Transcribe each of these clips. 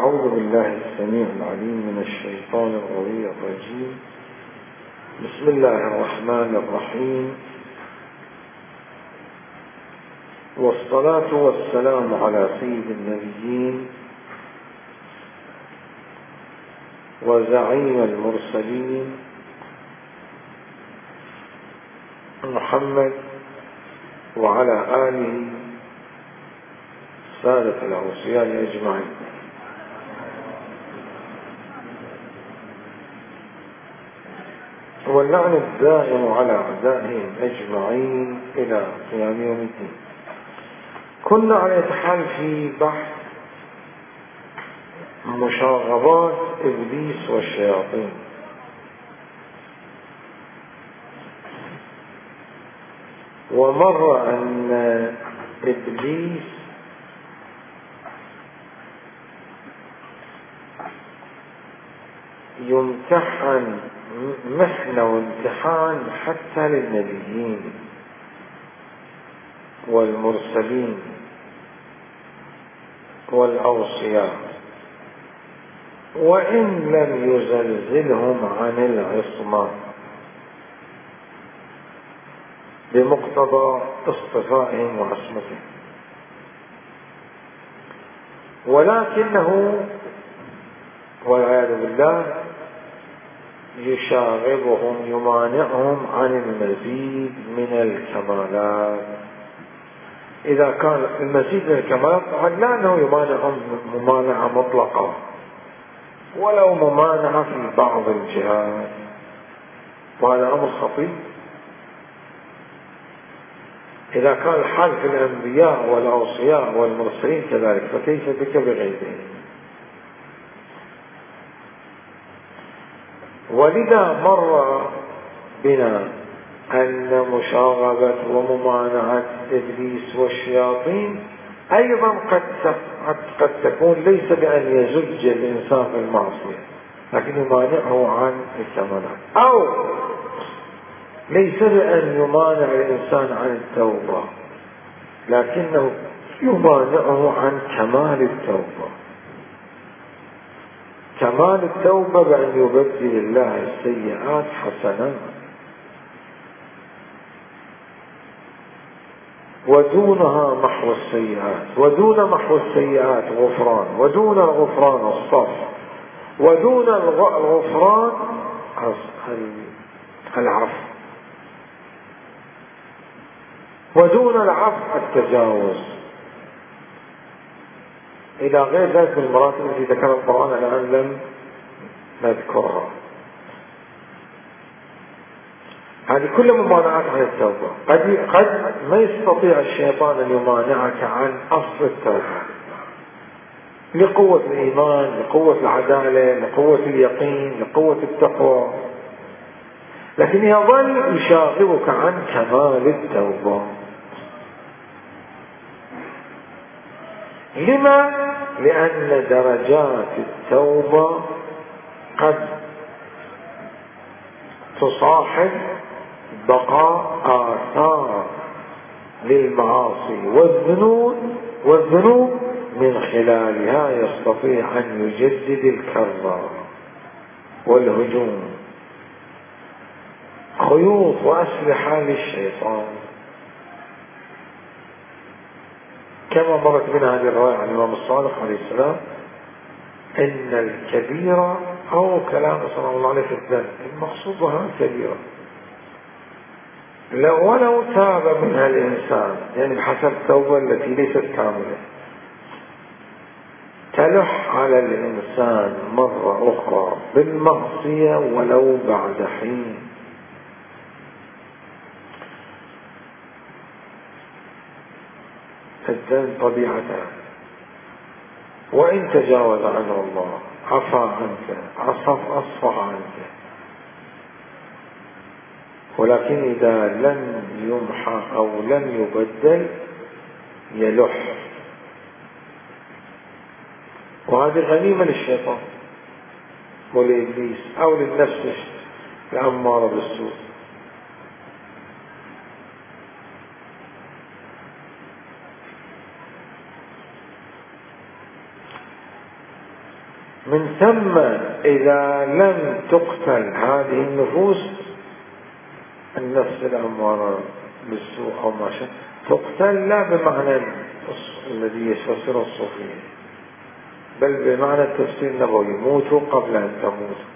أعوذ بالله السميع العليم من الشيطان الرجيم. بسم الله الرحمن الرحيم، والصلاة والسلام على سيد النبيين وزعيم المرسلين محمد وعلى آله سادة الأوصياء أجمعين. واللعن الدائم على أعدائهم أجمعين إلى قيام يوم الدين. كنا على حال في بحث مشاغبات إبليس والشياطين، ومر أن إبليس يمتحن محنة وامتحان حتى للنبيين والمرسلين والأوصياء، وإن لم يزلزلهم عن العصمة بمقتضى اصطفائهم وعصمتهم، ولكنه والعياذ بالله يشاغبهم، يمانعهم عن المزيد من الكمالات. إذا كان المزيد من الكمالات لا أنه يمانعهم ممانعة مطلقة، ولو ممانعة في بعض الجهات، وهذا أمر خطير. إذا كان الحال في الأنبياء والأوصياء والمرسلين كذلك، فكيف بك بغيرهم؟ ولذا مر بنا أن مشاغبة وممانعة إبليس والشياطين أيضا قد تكون ليس بأن يزج الإنسان في المعصية، لكن يمانعه عن الكمالات، أو ليس بأن يمانع الإنسان عن التوبة، لكنه يمانعه عن كمال التوبة. كمال التوبة بأن يبدل الله السيئات حسنات، ودونها محو السيئات، ودون محو السيئات غفران، ودون الغفران الصف، ودون الغفران العفو، ودون العفو التجاوز، إلى غير ذلك من المراتب التي ذكر القرآن الآن لم نذكرها. هذه كل ممانعات عن التوبة. قد ما يستطيع الشيطان أن يمانعك عن أصل التوبة لقوة الإيمان، لقوة العدالة، لقوة اليقين، لقوة التقوى، لكن يظل يشاغبك عن كمال التوبة. لما؟ لأن درجات التوبة قد تصاحب بقاء آثار للمعاصي والذنوب من خلالها يستطيع أن يجدد الكرة والهجوم، خيوط وأسلحة للشيطان. كما مرت بنا هذه الرواية عن الإمام الصادق عليه السلام إن الكبيرة أو كلام صلى الله عليه وسلم المقصود بها كبيرة ولو تاب منها الإنسان، يعني بحسب التوبة التي ليست كاملة، تلح على الإنسان مرة أخرى بالمعصية ولو بعد حين. الذنب طبيعته، وإن تجاوز عنه الله عفا عنك، أصفح عنك، ولكن إذا لم يمحى أو لم يبدل يلح، وهذه غنيمة للشيطان ولإبليس أو للنفس الأمارة بالسوء. من ثم إذا لم تقتل هذه النفوس، النفس الأمارة بالسوء أو ما شاء، تقتل لا بمعنى الذي يفسره الصوفية، بل بمعنى التفسير النبوي: موتوا قبل أن تموتوا.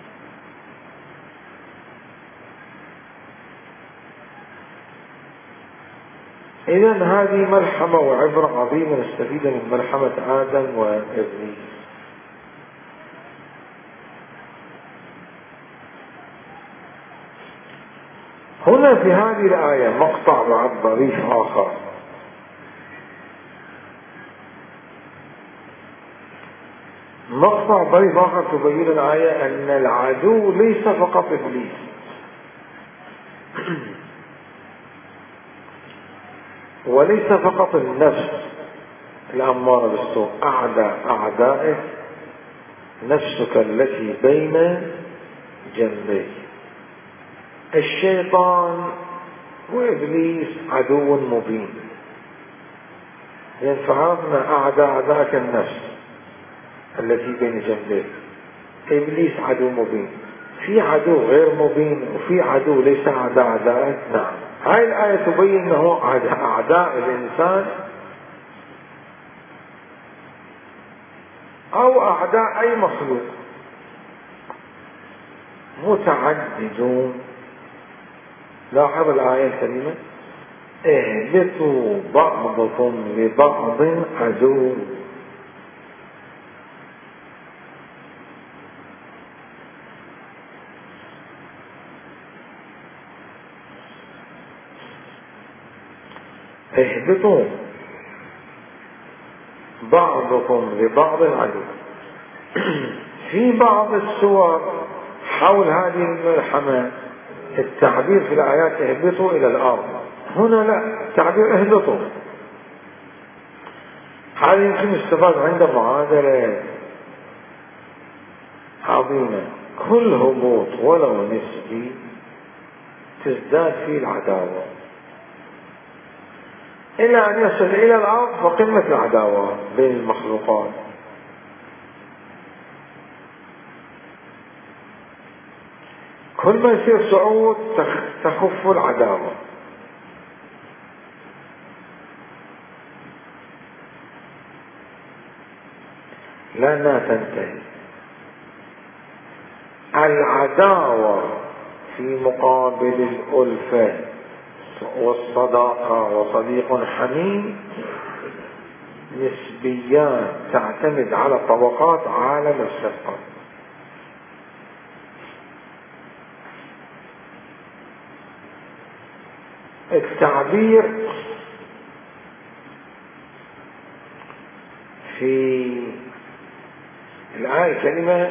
إذن هذه ملحمة وعبرة عظيمة نستفيد من ملحمة آدم وإبليس. هنا في هذه الآية مقطع بعد ظريف آخر. مقطع ظريف آخر تبين الآية أن العدو ليس فقط إبليس، وليس فقط النفس الأمارة بالسوء، أعدائه نفسك التي بين جنبيك. الشيطان وإبليس عدو مبين، لأن فعرفنا أعداءك النفس التي بين جنبيك. إبليس عدو مبين، في عدو غير مبين وفي عدو ليس أعدائك. نعم، هاي الآية تبين أنه أعداء الإنسان أو أعداء أي مخلوق متعددون. لاحظ الآية الكريمة: اهبطوا بعضكم لبعض عدو. اهبطوا بعضكم لبعض عدو. في بعض السور حول هذه الملحمة التعبير في الآيات اهبطوا إلى الأرض، هنا لا، التعبير اهبطوا. هذا يمكن استفاد عند معادلة عظيمة: كل هبوط ولو نسبي تزداد فيه العداوة إلى أن يصل إلى الأرض وقمة العداوة بين المخلوقات. كل ما يصير صعود تخف العداوة. لأنها تنتهي. العداوة في مقابل الألفة والصداقة وصديق حميم نسبيات تعتمد على طبقات عالم الخلقة. التعبير في الآية الكريمة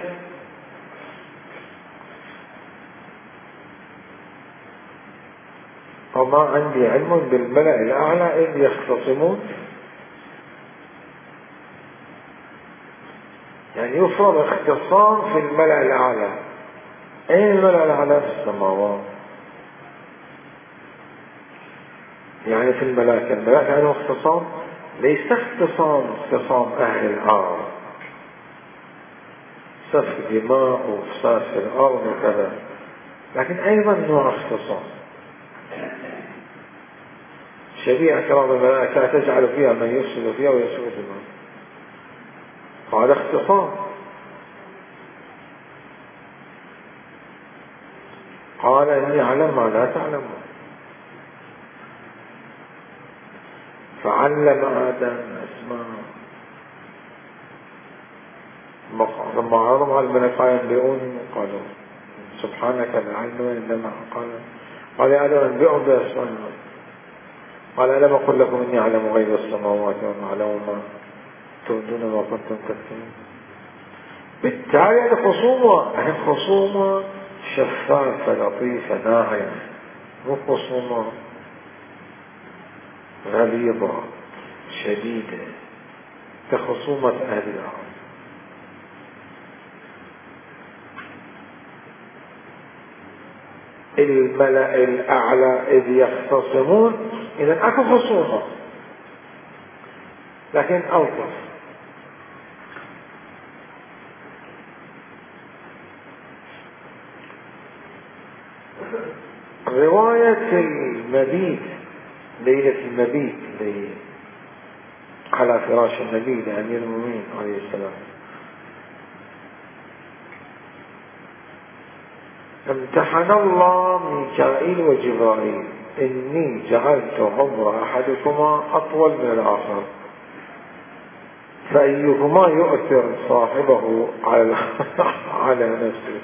وما عندي علم بالملأ الأعلى إذ يختصمون، يعني يفرض اختصام في الملأ الأعلى. أين الملأ الأعلى؟ في السماوات، يعني في الملائكة. الملائكة عنده اختصام، ليس اختصام أهل الأرض، سفك دماء وفساد في الأرض وكذا، لكن أيضا نوع اختصام. شريعة كرام الملائكة تجعل فيها من يفسد فيها ويسفك دماء، هذا اختصام. قال إني أعلم ما لا تعلمون، فعلم آدم أسماء. لما عرض على الملائكة ينبئون قالوا سبحانك لا علم إلا ما قال يا آدم انبئهم بأسمائهم. قال ألم أقل لكم إني أعلم غيب السماوات وما أعلم ما تبدون ما كنتم تكتمون. بالتالي خصومة شفافة لطيفة ناعمة، مو خصومة غليظة شديدة كخصومة أهل الأرض. الملأ الأعلى إذ يختصمون، إذا أكو خصومة لكن ألطف. رواية المبيت، ليلة المبيت على فراش النبي لأمير المؤمنين عليه السلام، امتحن الله ميكائيل وجبرائيل: إني جعلت عمر أحدكما أطول من الآخر فأيهما يؤثر صاحبه على نفسه.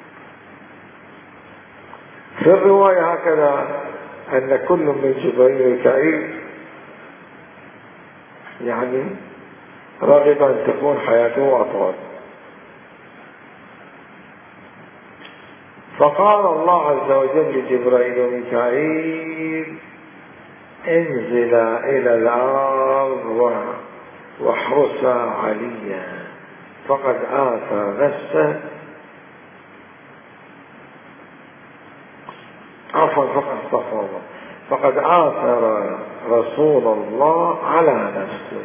في الرواية هكذا أن كل من جبرائيل وميكائيل يعني رغب أن تكون حياته أطول. فقال الله عز وجل لجبرائيل وميكائيل: انزلا إلى الأرض واحرسا عليا فقد آثر نفسه فقد آثر رسول الله على نفسه.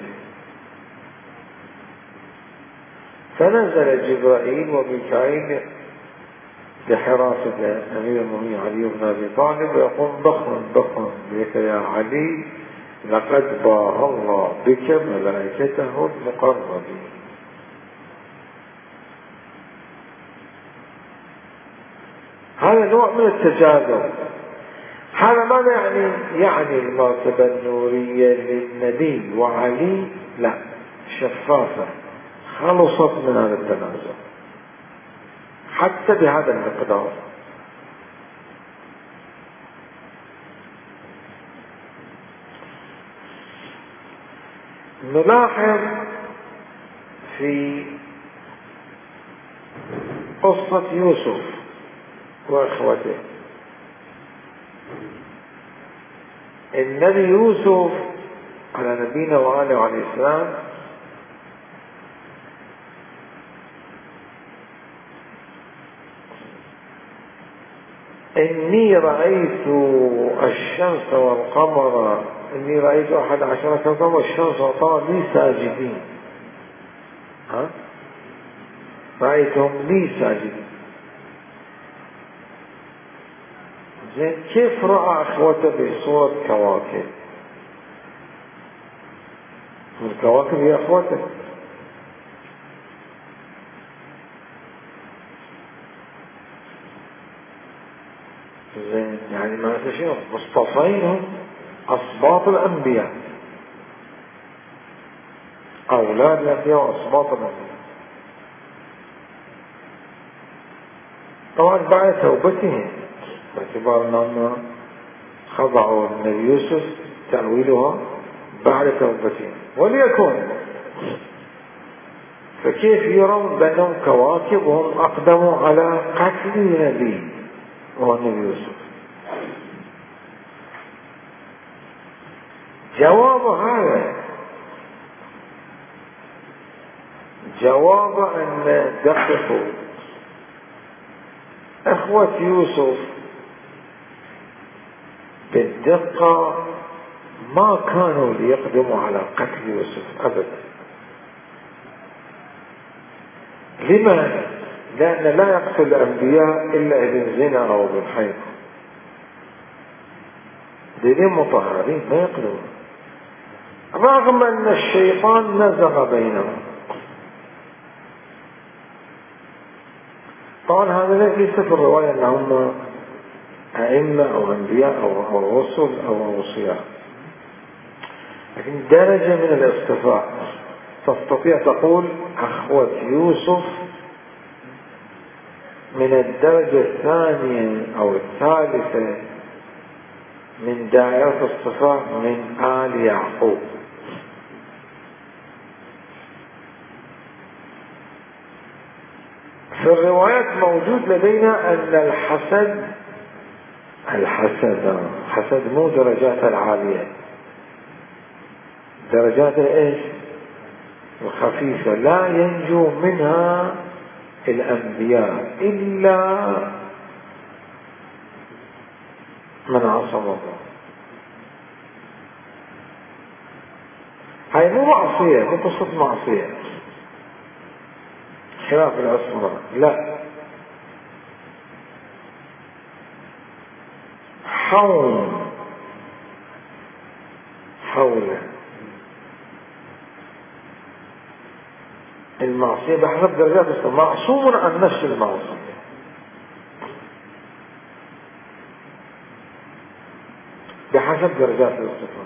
فنزل جبرائيل وميكائيل بحراسة أمير المؤمنين علي بن أبي طالب ويقول: ضخم بك يا علي، لقد بارى الله بك ملائكته المقربين. هذا نوع من التجاذب. هذا ماذا يعني المرتبة النورية للنبي وعلي لا، شفافة، خلصت من هذا التنازع حتى بهذا المقدار. نلاحظ في قصة يوسف وإخوته، النبي يوسف على نبينا وآله عليه السلام إني رأيت الشمس والقمر، إني رأيت 11 كوكبا والشمس والقمر لي ساجدين. رأيتهم لي ساجدين. زين، كيف رأى أخوته بصورة كواكب؟ الكواكب هي أخوته. زين، يعني ما تشير مصطفينهم أصباط الأنبياء، أولاد الأنبياء وأصباط الأنبياء. طبعا بعد توبتهم، باعتبار أنهم خضعوا النبي يوسف تأويلها بعد توبتهم، وليكن فكيف يرون بأنهم كواكب وهم أقدموا على قتل نبي وهو النبي يوسف؟ جواب هذا جواب أن دققوا أخوة يوسف بالدقة ما كانوا ليقدموا على قتل يوسف أبدا. لما؟ لأن لا يقتل الأنبياء إلا ابن زنا أو ابن حيض، دينين مطهرين ما يقتلون، رغم أن الشيطان نزغ بينهم. طبعا هذا ليس في الرواية أنهم أئمة أو أنبياء أو رسل أو أوصياء، لكن درجة من الاصطفاء. تستطيع تقول أخوة يوسف من الدرجة الثانية أو الثالثة من دائرة الصفاء من آل يعقوب. في الروايات موجود لدينا أن الحسد مو درجات العالية، درجات ايش؟ الخفيفة، لا ينجو منها الأنبياء إلا من عصم الله. هاي مو معصية، مو قصة معصية خلاف العصمة، لا، حول المعصية بحسب درجات الصفة، معصوم عن نفس المعصية. بحسب درجات الصفة.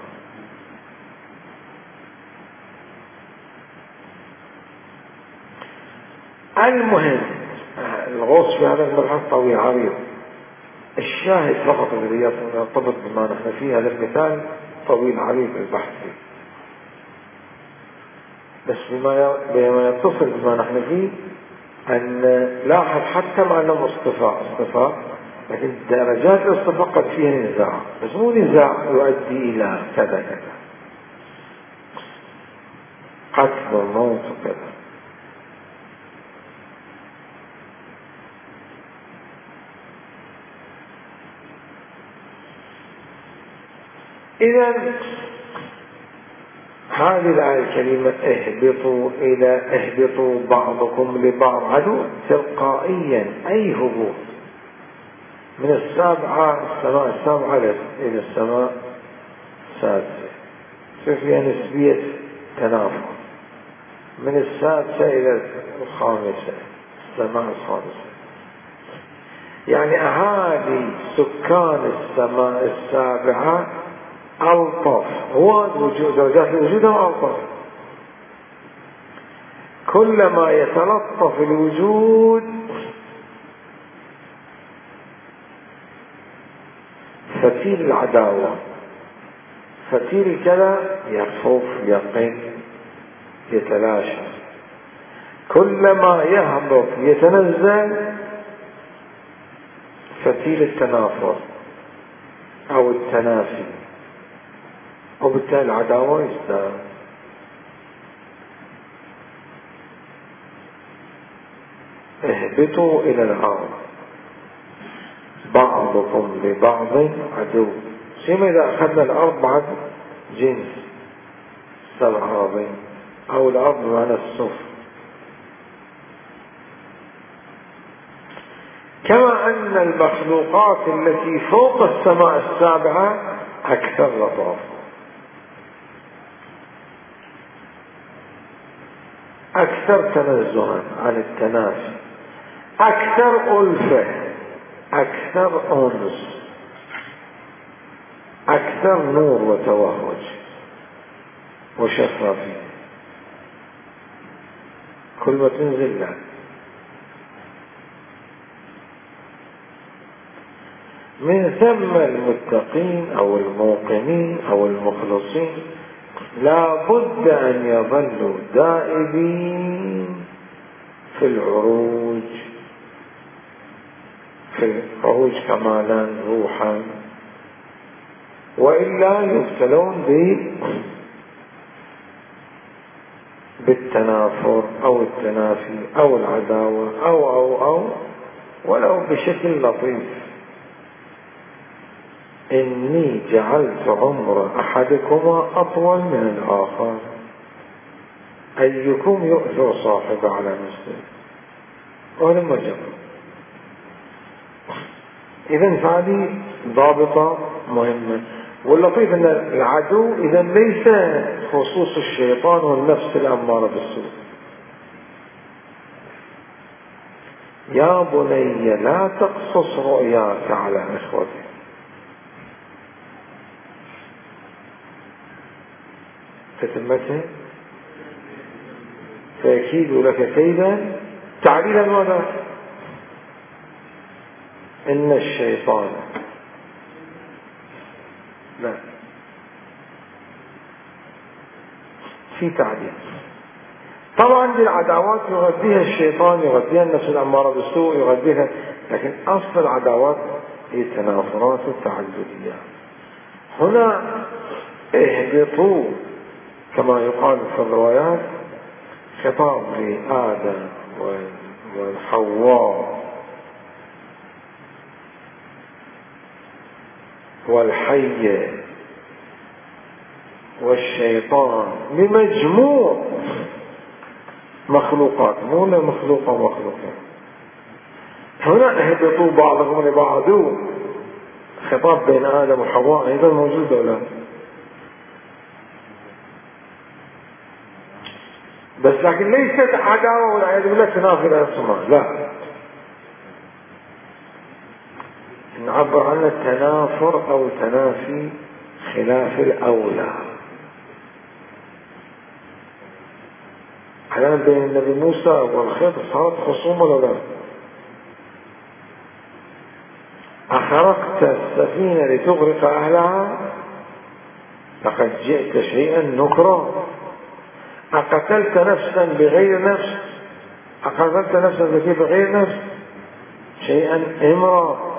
المهم الغوص في هذا المبحث طويل عريض. الشاهد فقط الذي يرتبط بما نحن فيه، هذا المثال طويل عريض البحث فيه، بس بما يتصل بما نحن فيه أن لاحظ حتى مع أنهم اصطفاء، لكن درجات الاصطفاء قد فيها نزاع، بس مو نزاع يؤدي إلى كذا كذا، قتل وموت وكذا. إذن هذه الآية الكريمة اهبطوا بعضكم لبعض عدو، تلقائيا أي هبوط من السماء السابعة إلى السماء السادسة، فيها نسبية تنافر، من السادسة إلى الخامسة السماء الخامسة. يعني أهالي سكان السماء السابعة ألطف، هو درجات الوجود ألطف. كلما يتلطف الوجود فتيل العداوة، فتيل كذا يخف يقل يتلاشى. كلما يهبط يتنزل فتيل التنافر أو التنافي، وبالتالي العداوة يزداد. اهبطوا إلى الأرض بعضكم لبعض عدو. سيما إذا أخذنا الأرض بعد جنس الأراضين أو الأرض بمعنى الصفر. كما أن المخلوقات التي فوق السماء السابعة أكثر لطافة، أكثر تنزها عن التنافي، أكثر ألفة، أكثر أنس، أكثر نور وتوهج وشفافية. كل ما تنزل لا. من ثم المتقين أو الموقنين أو المخلصين لا بد أن يظلوا دائبين في العروج كمالا روحا، وإلا يبتلون بالتنافر أو التنافي أو العداوة أو ولو بشكل لطيف. إني جعلت عمر أحدكما أطول من الآخر أيكم يؤثر صاحبه على نفسه ولما جرب. إذن هذه ضابطة مهمة. واللطيف أن العدو إذن ليس خصوص الشيطان والنفس الأمارة بالسوء. يا بني لا تقصص رؤياك على إخوتك تتمته فيكيد لك كيدا تعليلا ماذا؟ إن الشيطان لا في تعليل. طبعا دي العداوات يغذيها الشيطان، يغذيها النفس الأمارة بالسوء، يغذيها، لكن أصل العداوات هي التنافرات التعددية. هنا اهبطوا كما يقال في الروايات خطاب لآدم والحواء والحية والشيطان لمجموع مخلوقات، مو مخلوقة. هنا اهبطوا بعضهم لبعض خطاب بين آدم وحواء أيضا موجود ولا؟ بس لكن ليست عداوة والعياذ بالله تنافي الأسماء، لا، نعبر عنه تنافر أو تنافي خلاف الأولى. أحيانا بين النبي موسى والخضر صارت خصومة ولا لا؟ أخرقت السفينة لتغرق أهلها لقد جئت شيئا نكرا، أقتلت نفسا بغير نفس، أقتلت نفسا بغير نفس شيئا إمرا.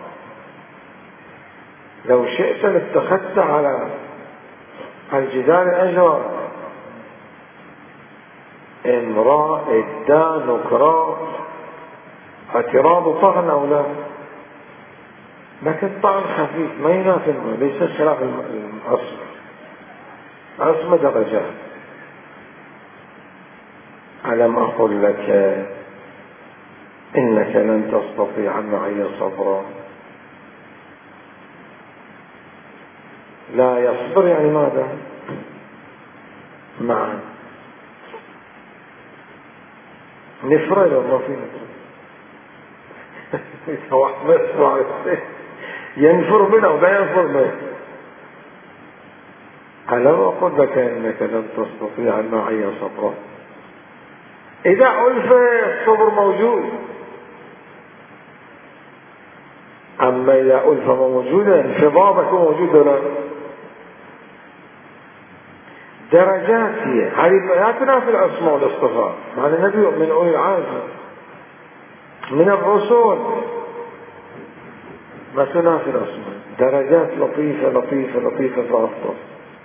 لو شئت لاتخذت على الجدال أجرا. امرأ إدى نكرا، اعتراض طعن أو لا؟ لكن طعن خفيف ما ينافي، ليس خلاف الأصل. الأصل درجات. ألم أقل لك إنك لن تستطيع معي صبرا؟ لا يصبر يعني ماذا؟ معا نفرة لو ما في نفرة ينفر منه ولا ينفر منه. ألم أقل لك إنك لن تستطيع معي صبرا؟ إذا ألف الصبر موجود، أما إذا ألف موجودة انفضابك موجود ولا؟ درجات هي هذه لا تنافي الأسماء والاصطفاء. مع النبي من أولي العزم من الرسل ما تنافي الأسماء، درجات لطيفة لطيفة لطيفة فأفضل.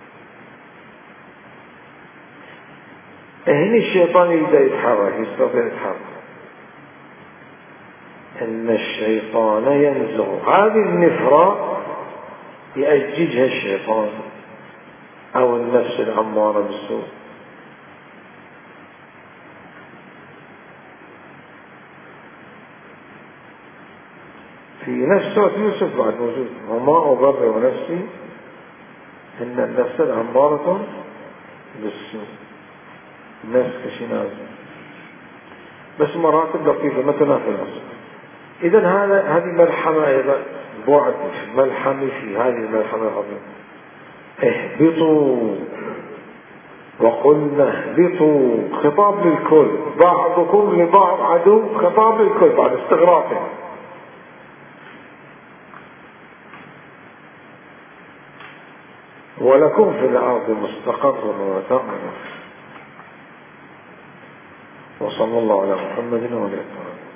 هنا الشيطان يبدأ يتحرك، يستطيع يتحرك. إن الشيطان ينزغ، هذه النفرة يأججها الشيطان أو النفس الأمارة بالسوء. في نفس سورة يوسف بعد موجود، وما أبرئ نفسي إن النفس الأمارة بالسوء، النفس كشنازة، بس مراتب لطيفة ما تنافي الأصل. إذن هذه ملحمة أيضا، بعد ملحمة في هذه الملحمة العظيمة. اهبطوا وقلنا اهبطوا، خطاب للكل، بعضكم لبعض عدو، خطاب للكل بعد استغراقه. ولكم في الأرض مستقر ومتاع. وصلى الله على محمد وعلى آله.